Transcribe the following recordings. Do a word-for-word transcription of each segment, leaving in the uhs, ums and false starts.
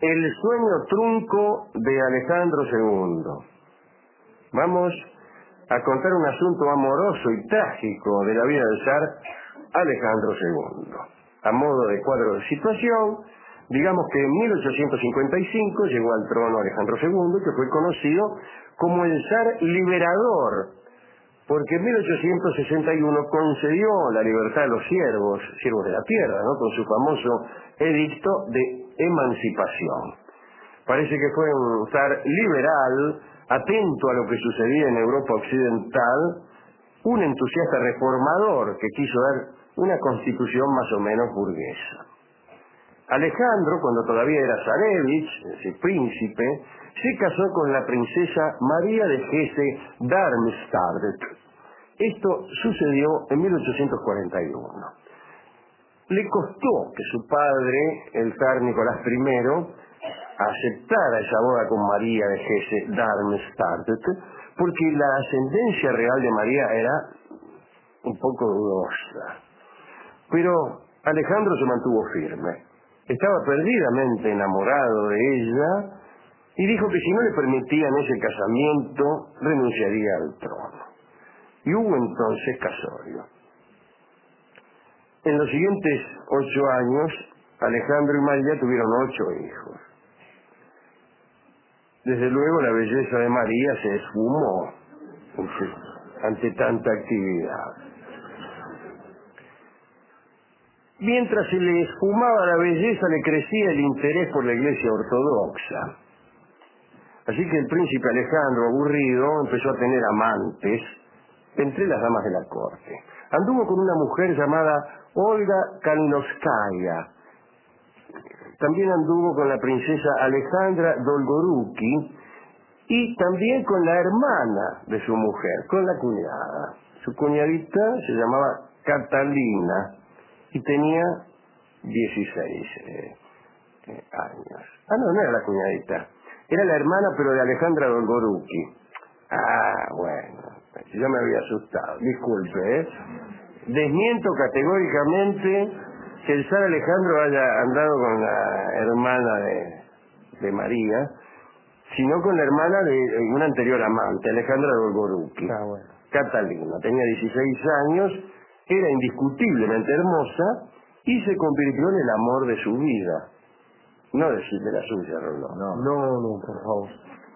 El sueño trunco de Alejandro segundo. Vamos a contar un asunto amoroso y trágico de la vida del zar Alejandro segundo. A modo de cuadro de situación, digamos que en mil ochocientos cincuenta y cinco llegó al trono Alejandro segundo, que fue conocido como el zar liberador, porque en mil ochocientos sesenta y uno concedió la libertad a los siervos, siervos de la tierra, ¿no?, con su famoso edicto de emancipación. Parece que fue un zar liberal, atento a lo que sucedía en Europa occidental, un entusiasta reformador que quiso dar una constitución más o menos burguesa. Alejandro, cuando todavía era zarevich, ese príncipe, se casó con la princesa María de Hesse-Darmstadt. Esto sucedió en mil ochocientos cuarenta y uno. Le costó que su padre, el zar Nicolás primero, aceptara esa boda con María de Hesse-Darmstadt, porque la ascendencia real de María era un poco dudosa. Pero Alejandro se mantuvo firme. Estaba perdidamente enamorado de ella y dijo que si no le permitían ese casamiento, renunciaría al trono. Y hubo entonces casorio. En los siguientes ocho años, Alejandro y María tuvieron ocho hijos. Desde luego la belleza de María se esfumó ante tanta actividad. Mientras se le esfumaba la belleza, le crecía el interés por la Iglesia ortodoxa. Así que el príncipe Alejandro, aburrido, empezó a tener amantes entre las damas de la corte. Anduvo con una mujer llamada Olga Kalinovskaya. También anduvo con la princesa Alejandra Dolgoruki y también con la hermana de su mujer, con la cuñada. Su cuñadita se llamaba Catalina y tenía dieciséis eh, eh, años. Ah, no, no era la cuñadita. Era la hermana, pero de Alejandra Dolgoruki. Ah, bueno, yo me había asustado. Disculpe, ¿eh? Desmiento categóricamente que el zar Alejandro haya andado con la hermana de, de María, sino con la hermana de una anterior amante, Alejandra Dolgoruki. Ah, bueno. Catalina. Tenía dieciséis años, era indiscutiblemente hermosa y se convirtió en el amor de su vida. No decir de la suya, Rolón. No, no, no, por favor.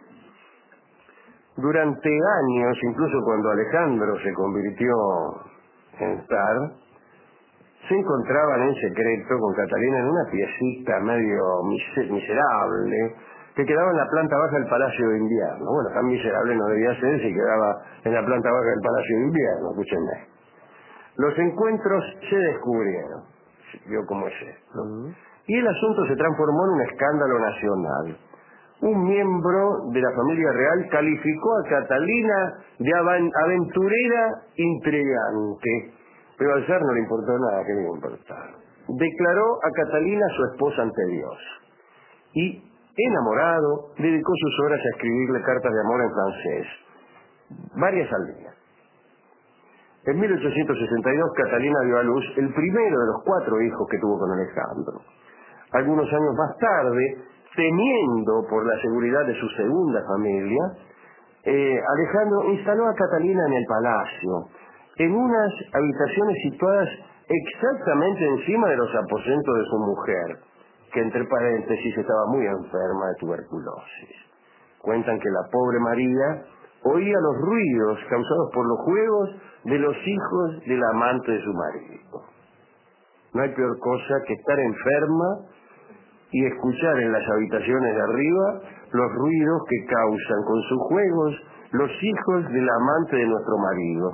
Durante años, incluso cuando Alejandro se convirtió en zar, se encontraban en secreto con Catalina en una piecita medio miserable que quedaba en la planta baja del Palacio de Invierno. Bueno, tan miserable no debía ser si quedaba en la planta baja del Palacio de Invierno, escúchenme. Los encuentros se descubrieron, vio cómo es esto, Uh-huh. y el asunto se transformó en un escándalo nacional. Un miembro de la familia real calificó a Catalina de aventurera intrigante, pero al zar no le importó nada, que le iba a importar. Declaró a Catalina su esposa ante Dios y, enamorado, dedicó sus horas a escribirle cartas de amor en francés, varias al día. En mil ochocientos sesenta y dos, Catalina dio a luz el primero de los cuatro hijos que tuvo con Alejandro. Algunos años más tarde, temiendo por la seguridad de su segunda familia, eh, Alejandro instaló a Catalina en el palacio, en unas habitaciones situadas exactamente encima de los aposentos de su mujer, que entre paréntesis estaba muy enferma de tuberculosis. Cuentan que la pobre María oía los ruidos causados por los juegos de los hijos del amante de su marido. No hay peor cosa que estar enferma y escuchar en las habitaciones de arriba los ruidos que causan con sus juegos los hijos del amante de nuestro marido.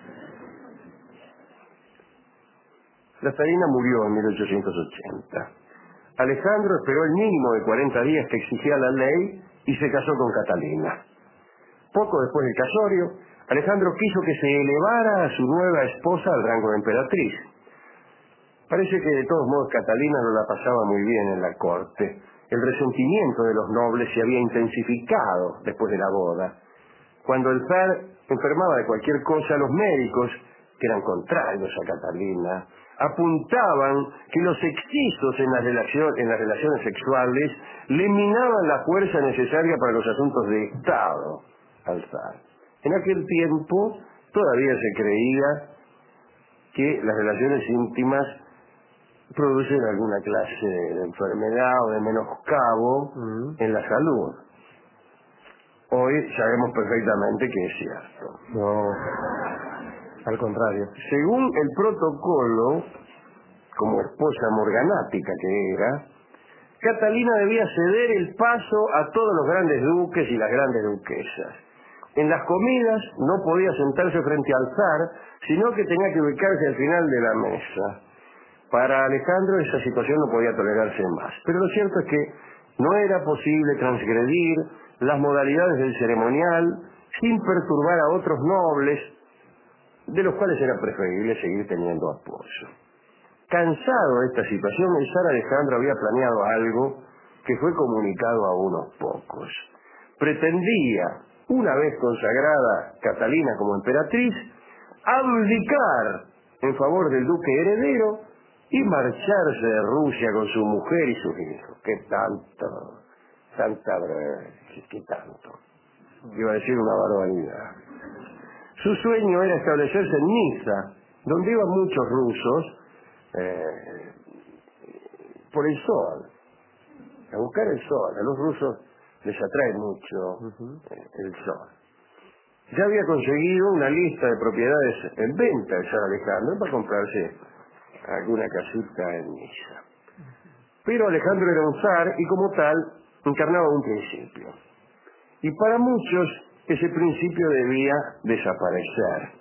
La zarina murió en mil ochocientos ochenta. Alejandro esperó el mínimo de cuarenta días que exigía la ley y se casó con Catalina. Poco después del casorio, Alejandro quiso que se elevara a su nueva esposa al rango de emperatriz. Parece que de todos modos Catalina no la pasaba muy bien en la corte. El resentimiento de los nobles se había intensificado después de la boda. Cuando el zar enfermaba de cualquier cosa, los médicos, que eran contrarios a Catalina, apuntaban que los excesos en las, relación, en las relaciones sexuales le minaban la fuerza necesaria para los asuntos de Estado al zar. En aquel tiempo todavía se creía que las relaciones íntimas producen alguna clase de enfermedad o de menoscabo uh-huh. en la salud. Hoy sabemos perfectamente que es cierto. No, al contrario. Según el protocolo, como esposa morganática que era, Catalina debía ceder el paso a todos los grandes duques y las grandes duquesas. En las comidas no podía sentarse frente al zar, sino que tenía que ubicarse al final de la mesa. Para Alejandro esa situación no podía tolerarse más. Pero lo cierto es que no era posible transgredir las modalidades del ceremonial sin perturbar a otros nobles, de los cuales era preferible seguir teniendo apoyo. Cansado de esta situación, el zar Alejandro había planeado algo que fue comunicado a unos pocos. Pretendía, una vez consagrada Catalina como emperatriz, abdicar en favor del duque heredero y marcharse de Rusia con su mujer y sus hijos. ¡Qué tanto! Tanta breve, qué tanto. Iba a decir una barbaridad. Su sueño era establecerse en Niza, donde iban muchos rusos eh, por el sol, a buscar el sol. A los rusos les atrae mucho eh, el sol. Ya había conseguido una lista de propiedades en venta de San Alejandro para comprarse alguna casita en Niza. Pero Alejandro era un zar y como tal encarnaba un principio. Y para muchos ese principio debía desaparecer.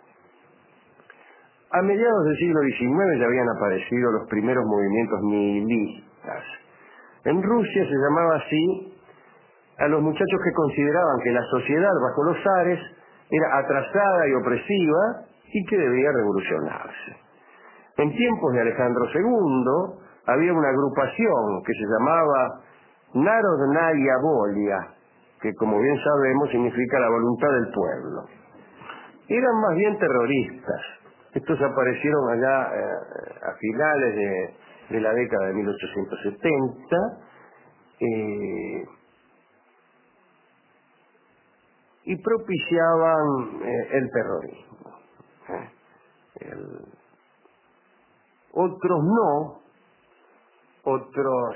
A mediados del siglo diecinueve ya habían aparecido los primeros movimientos nihilistas. En Rusia se llamaba así a los muchachos que consideraban que la sociedad bajo los zares era atrasada y opresiva y que debía revolucionarse. En tiempos de Alejandro segundo había una agrupación que se llamaba Narodnaya Volia, que como bien sabemos significa la voluntad del pueblo. Eran más bien terroristas. Estos aparecieron allá eh, a finales de, de la década de mil ochocientos setenta eh, y propiciaban eh, el terrorismo. Eh, el, otros no, otros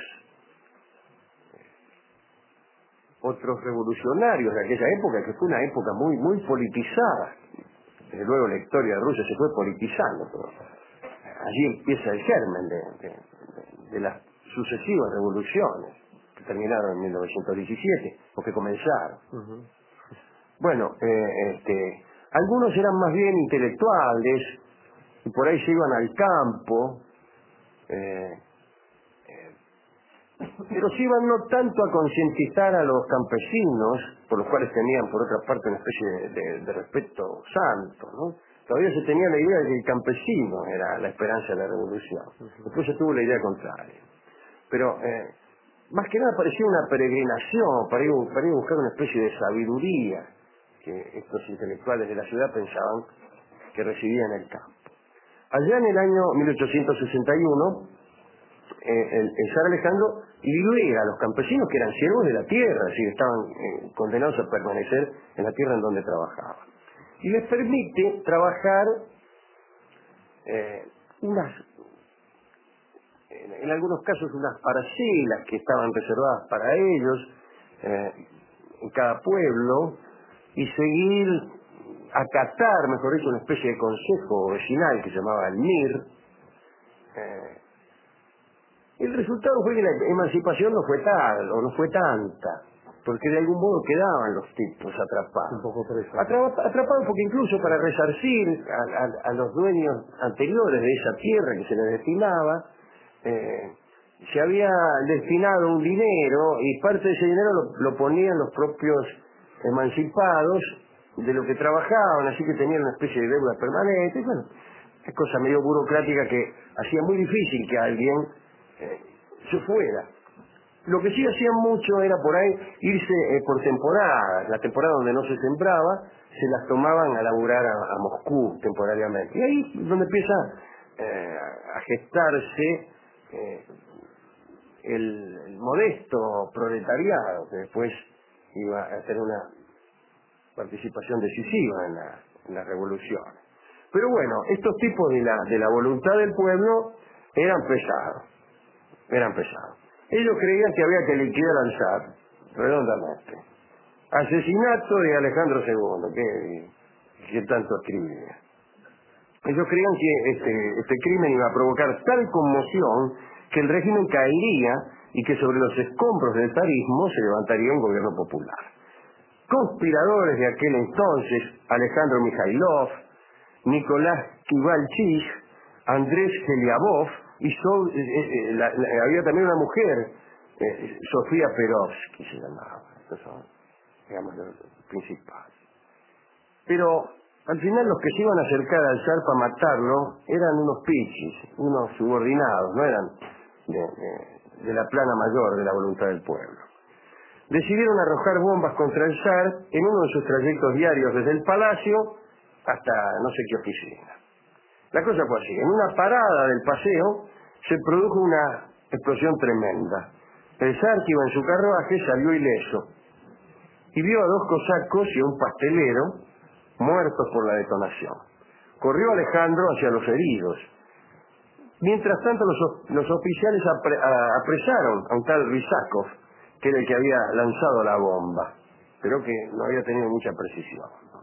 otros revolucionarios de aquella época, que fue una época muy muy politizada. Desde luego la historia de Rusia se fue politizando, pero allí empieza el germen de, de, de, de las sucesivas revoluciones que terminaron en mil novecientos diecisiete o que comenzaron. Uh-huh. Bueno, eh, este, algunos eran más bien intelectuales y por ahí se iban al campo, eh, eh, pero se iban no tanto a concientizar a los campesinos, por los cuales tenían por otra parte una especie de, de, de respeto santo, ¿no? Todavía se tenía la idea de que el campesino era la esperanza de la revolución. Después se tuvo la idea contraria. Pero eh, más que nada parecía una peregrinación para ir, para ir a buscar una especie de sabiduría que estos intelectuales de la ciudad pensaban que recibían en el campo. Allá en el año mil ochocientos sesenta y uno, eh, el, el zar Alejandro libera a los campesinos que eran siervos de la tierra, es decir, estaban eh, condenados a permanecer en la tierra en donde trabajaban. Y les permite trabajar eh, unas, en, en algunos casos unas parcelas que estaban reservadas para ellos, eh, en cada pueblo, y seguir, acatar, mejor dicho, una especie de consejo vecinal que se llamaba el M I R. Eh, el resultado fue que la emancipación no fue tal, o no fue tanta, porque de algún modo quedaban los tipos atrapados. Un poco preso. Atrapa, atrapados porque incluso para resarcir a, a, a los dueños anteriores de esa tierra que se les destinaba, eh, se había destinado un dinero y parte de ese dinero lo, lo ponían los propios emancipados de lo que trabajaban, así que tenían una especie de deuda permanente. Bueno, es cosa medio burocrática que hacía muy difícil que alguien eh, se fuera. Lo que sí hacían mucho era por ahí irse eh, por temporadas. La temporada donde no se sembraba, se las tomaban a laburar a, a Moscú temporariamente. Y ahí es donde empieza eh, a gestarse eh, el, el modesto proletariado que después iba a tener una participación decisiva en la, en la revolución. Pero bueno, estos tipos de la, de la voluntad del pueblo eran pesados, eran pesados. Ellos creían que había que liquidar al zar, redondamente. Asesinato de Alejandro segundo, que, que tanto escribía. Ellos creían que este, este crimen iba a provocar tal conmoción que el régimen caería y que sobre los escombros del zarismo se levantaría un gobierno popular. Conspiradores de aquel entonces, Alejandro Mijailov, Nicolás Kivalchich, Andrés Geliabov, y so, eh, eh, la, la, había también una mujer, eh, Sofía Perovsky se llamaba. Estos son, digamos, los principales. Pero al final los que se iban a acercar al zar para matarlo eran unos pichis, unos subordinados, no eran de, de, de la plana mayor de la voluntad del pueblo. Decidieron arrojar bombas contra el zar en uno de sus trayectos diarios desde el palacio hasta no sé qué oficina. La cosa fue así: en una parada del paseo se produjo una explosión tremenda. El zar, que iba en su carruaje, salió ileso y vio a dos cosacos y a un pastelero muertos por la detonación. Corrió Alejandro hacia los heridos. Mientras tanto, los, los oficiales apre, a, apresaron a un tal Rizakov, que era el que había lanzado la bomba, pero que no había tenido mucha precisión, ¿no?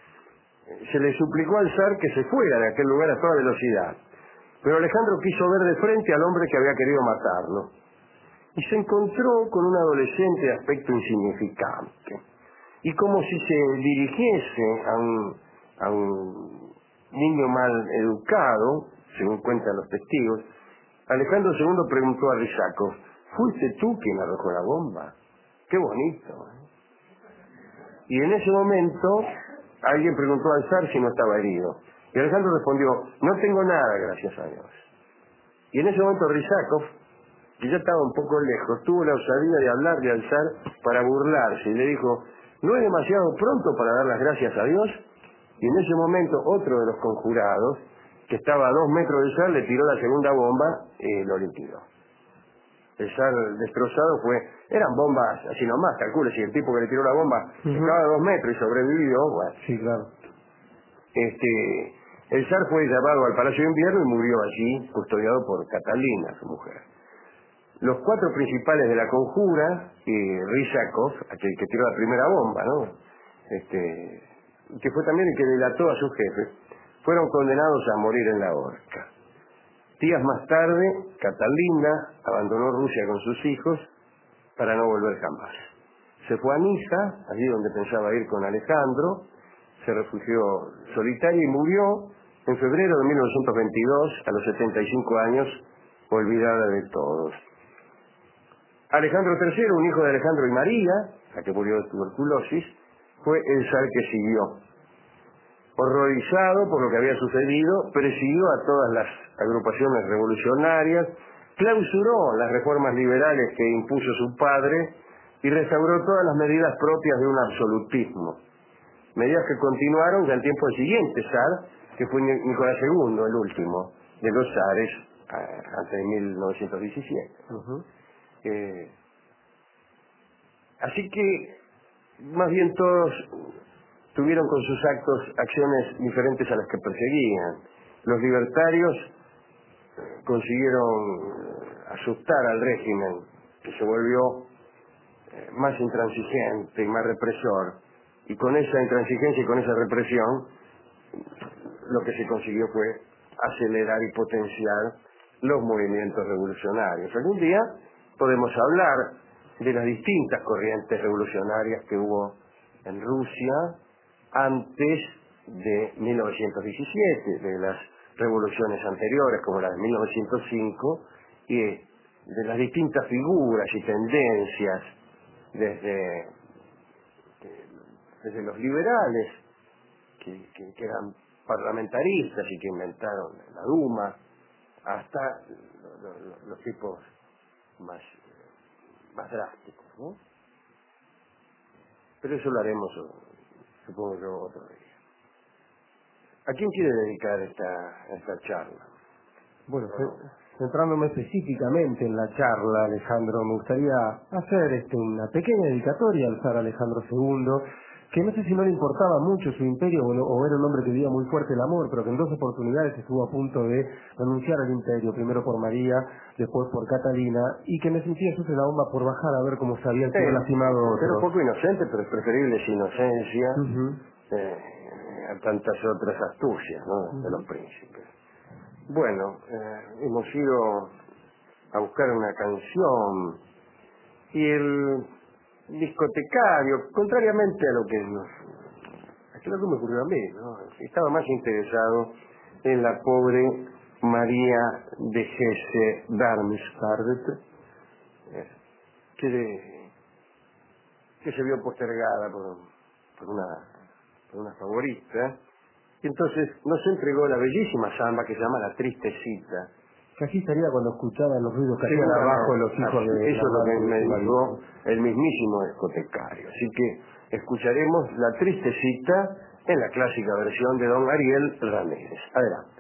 Se le suplicó al zar que se fuera de aquel lugar a toda velocidad, pero Alejandro quiso ver de frente al hombre que había querido matarlo, y se encontró con un adolescente de aspecto insignificante. Y como si se dirigiese a un, a un niño mal educado, según cuentan los testigos, Alejandro segundo preguntó a Rizakov: ¿fuiste tú quien arrojó la bomba? ¡Qué bonito! ¿eh? Y en ese momento alguien preguntó al zar si no estaba herido. Y Alejandro respondió: no tengo nada, gracias a Dios. Y en ese momento Rizakov, que ya estaba un poco lejos, tuvo la osadía de hablarle al zar para burlarse y le dijo: ¿no es demasiado pronto para dar las gracias a Dios? Y en ese momento otro de los conjurados, que estaba a dos metros del zar, le tiró la segunda bomba y lo liquidó. El zar destrozado fue, eran bombas así nomás, calcule, si el tipo que le tiró la bomba uh-huh. estaba a dos metros y sobrevivió, bueno. Sí, claro. Este, el zar fue llevado al Palacio de Invierno y murió allí, custodiado por Catalina, su mujer. Los cuatro principales de la conjura, eh, Rizakov, aquel que tiró la primera bomba, ¿no? Este, que fue también el que delató a sus jefes, fueron condenados a morir en la horca. Días más tarde, Catalina abandonó Rusia con sus hijos para no volver jamás. Se fue a Niza, allí donde pensaba ir con Alejandro, se refugió solitaria y murió en febrero de mil novecientos veintidós, a los setenta y cinco años, olvidada de todos. Alejandro tercero, un hijo de Alejandro y María, la que murió de tuberculosis, fue el zar que siguió. Horrorizado por lo que había sucedido, persiguió a todas las agrupaciones revolucionarias, clausuró las reformas liberales que impuso su padre y restauró todas las medidas propias de un absolutismo. Medidas que continuaron ya el tiempo del siguiente zar, que fue Nicolás segundo, el último de los zares, antes de mil novecientos diecisiete. Uh-huh. Eh, así que, más bien todos tuvieron con sus actos acciones diferentes a las que perseguían. Los libertarios consiguieron asustar al régimen, que se volvió eh, más intransigente y más represor, y con esa intransigencia y con esa represión lo que se consiguió fue acelerar y potenciar los movimientos revolucionarios. Algún día podemos hablar de las distintas corrientes revolucionarias que hubo en Rusia antes de mil novecientos diecisiete, de las revoluciones anteriores como la de mil novecientos cinco, y de las distintas figuras y tendencias desde, desde los liberales, que, que, que eran parlamentaristas y que inventaron la Duma, hasta los, los, los tipos más, más drásticos, ¿no? Pero eso lo haremos, supongo yo, otro día. ¿A quién quiere dedicar esta, esta charla? Bueno, centrándome específicamente en la charla, Alejandro, me gustaría hacer este, una pequeña dedicatoria al zar Alejandro segundo, que no sé si no le importaba mucho su imperio o, o era un hombre que vivía muy fuerte el amor, pero que en dos oportunidades estuvo a punto de renunciar al imperio, primero por María, después por Catalina, y que me sentía sucia la bomba por bajar a ver cómo se habían sido Sí, lastimado era un otros. poco inocente, pero es preferible esa inocencia Uh-huh. eh, a tantas otras astucias, ¿no? Uh-huh. De los príncipes. Bueno, eh, hemos ido a buscar una canción y el discotecario, contrariamente a lo que nos, a lo que me ocurrió a mí, ¿no? Estaba más interesado en la pobre María de Hesse-Darmstadt, eh, que, de- que se vio postergada por, por una, por una favorita, y entonces nos entregó la bellísima samba que se llama La Triste Cita. Que así estaría cuando escuchaba los ruidos que hacían Seguramente, abajo los hijos así- de eso es lo que me la dijo el mismísimo discotecario. Así que escucharemos La Triste Cita en la clásica versión de don Ariel Ramírez. Adelante.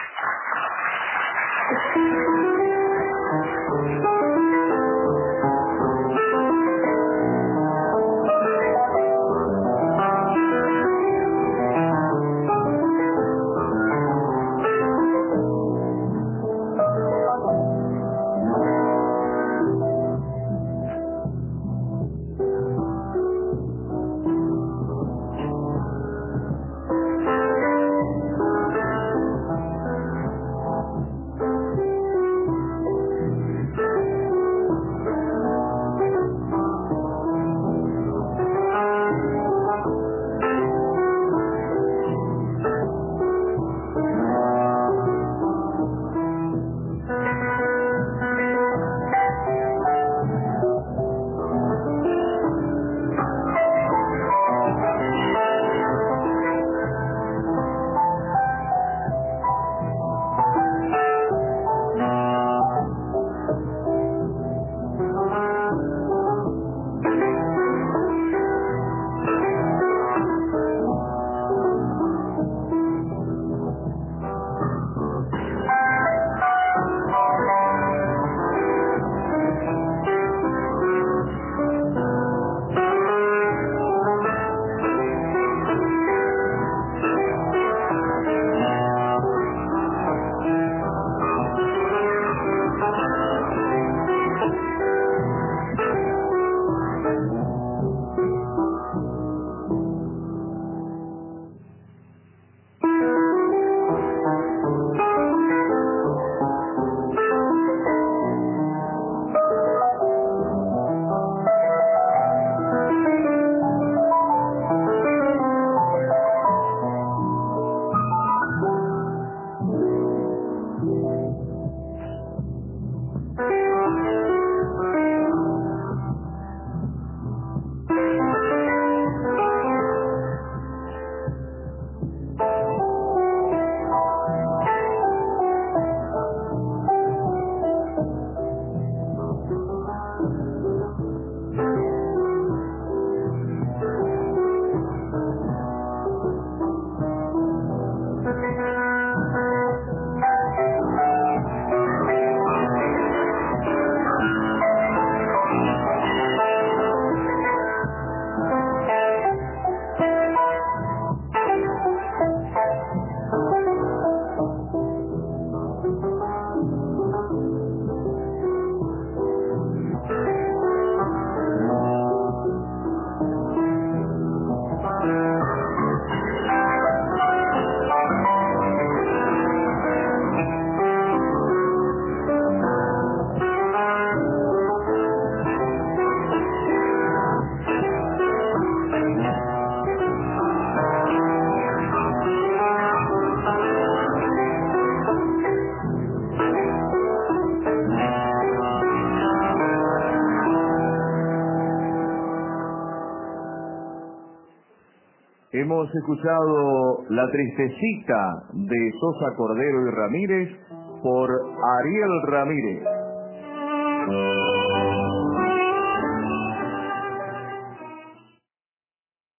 Hemos escuchado La Tristecita de Sosa Cordero y Ramírez por Ariel Ramírez.